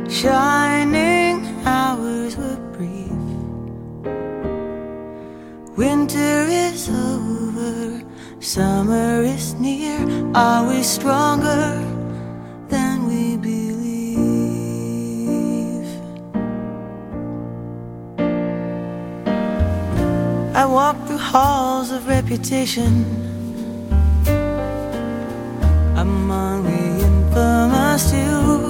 Shining hours were brief. Winter is over, summer is near. Are we stronger than we believe? I walk through halls of reputation, among the infamous too,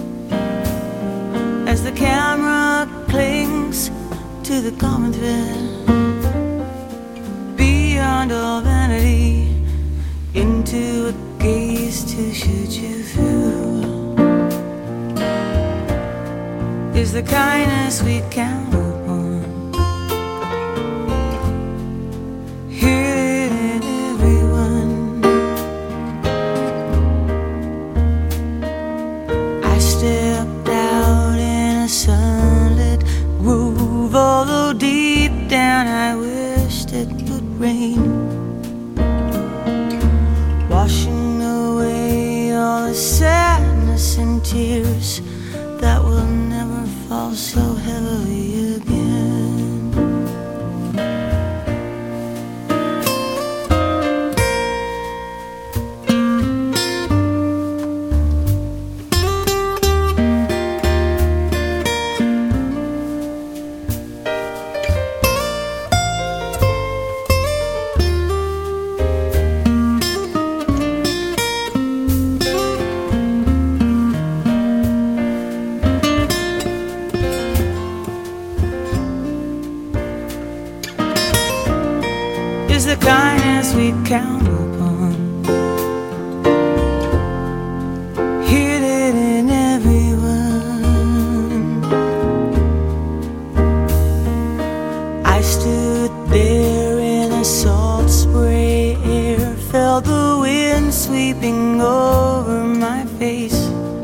as the camera clings to the common thread. Beyond all vanity, into a gaze to shoot you through, is the kindness we count upon. Hear it in everyone. I stepped out in a sunlit groove, although deep down I wished it would rain, washing away all the sadness and tears that will never fall so heavily again. Is the kindness we count upon. Hid it in everyone. I stood there in a salt spray air, felt the wind sweeping over my face,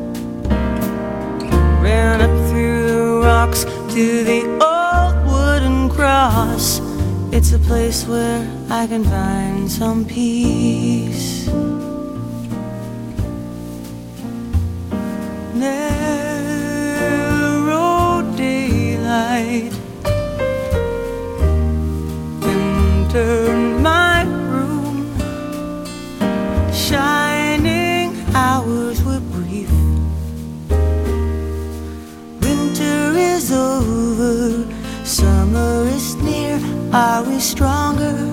ran up through the rocks to the old wooden cross. It's a place where I can find some peace. Narrow daylight entered my room. Shining hours were brief. Winter is over, summer is near. Are we stronger